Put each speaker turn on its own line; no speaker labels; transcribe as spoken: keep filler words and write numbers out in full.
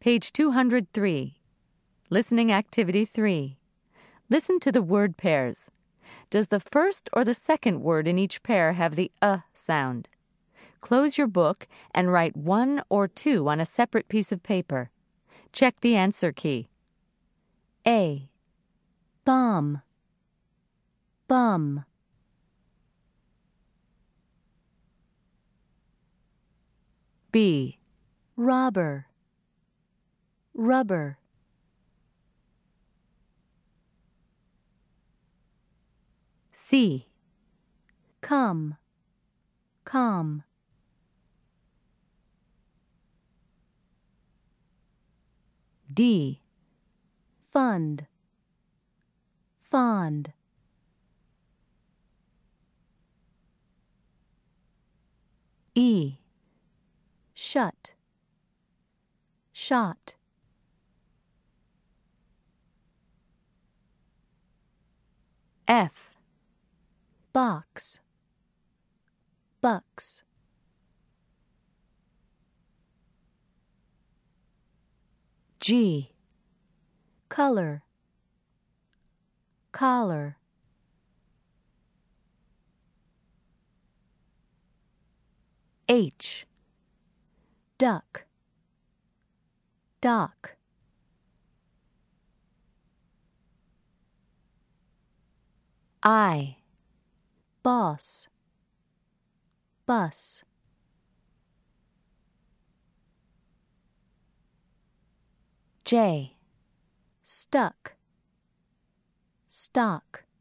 Page two hundred three. Listening Activity three. Listen to the word pairs. Does the first or the second word in each pair have the uh sound? Close your book and write one or two on a separate piece of paper. Check the answer key. A.
Bomb, bum.
B.
Robber, rubber.
C.
Come, calm.
D.
Fund, fond.
E.
Shut, shot.
F.
Box, bucks.
G.
Color, collar.
H.
Duck, dock.
I.
Boss, bus.
J.
Stuck, stock.